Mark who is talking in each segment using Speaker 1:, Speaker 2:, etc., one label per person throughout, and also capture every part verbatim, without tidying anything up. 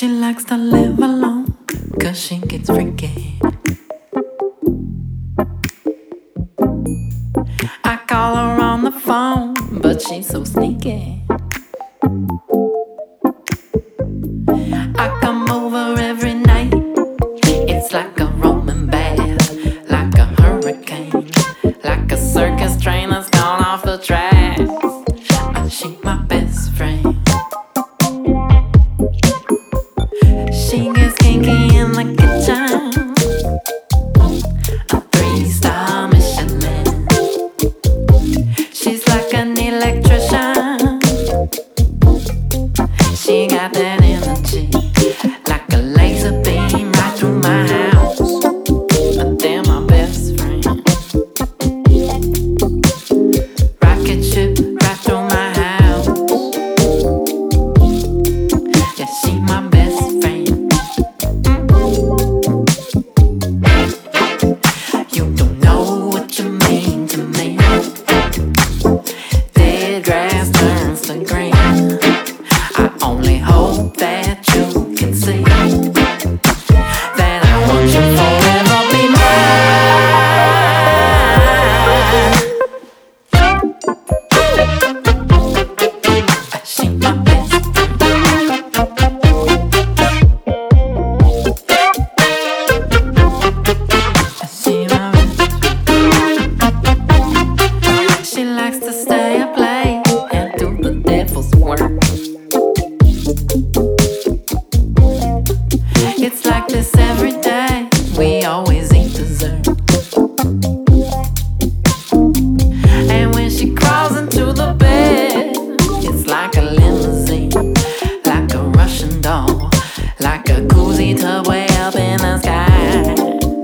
Speaker 1: She likes to live alone, cause she gets freaky. I call her on the phone, but she's so sneaky. I come over every night, it's like a Roman bath, like a hurricane, like a circus train that's gone off the tracks. She my best friend. She gets kinky in the kitchen, a three-star Michelin. She's like an electrician. She got that energy, like a laser beam right through my house. They're my best friend. Rocket ship right through my house. Yeah, she my best friend. You don't know what you mean to me. Dead grass turns to green. I only hope that you can see that I want you forever be mine. She my best She my best She likes to stay up late and do the devil's work. It's like this every day, we always eat dessert. And when she crawls into the bed, it's like a limousine, like a Russian doll, like a koozie tub way up in the sky.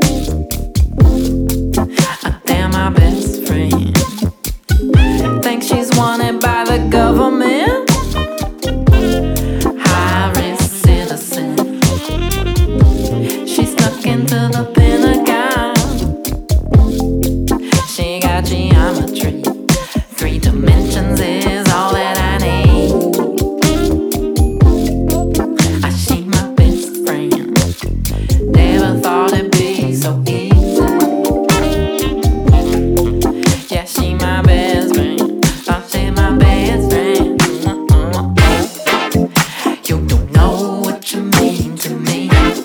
Speaker 1: They're my best friend. Think she's wanted by the government, high-risk citizen. She snuck into the Pentagon. She got geometry, three dimensions is all that I need. Ah, she my best friend. Never thought it'd be so easy. Yeah, she my best friend. Oh, she my best friend. You don't know what you mean to me.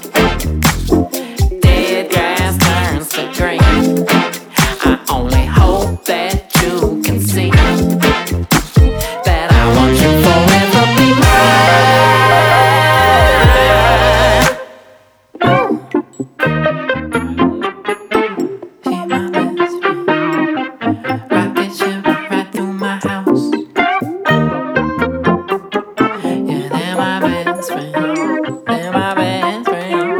Speaker 1: Dead grass turns to green. I only hope that you can see that I want you forever be mine. She my best friend. Rocket ship right through my house. Yeah, they're my best friend. They're my best friend.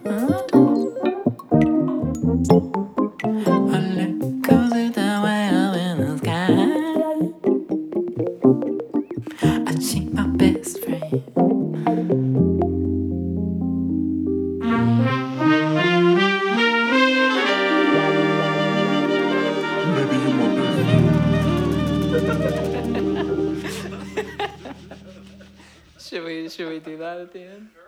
Speaker 1: I look cozy down way up in the sky. And she my best friend.
Speaker 2: Maybe you my best.
Speaker 1: Should we should we do that at the end?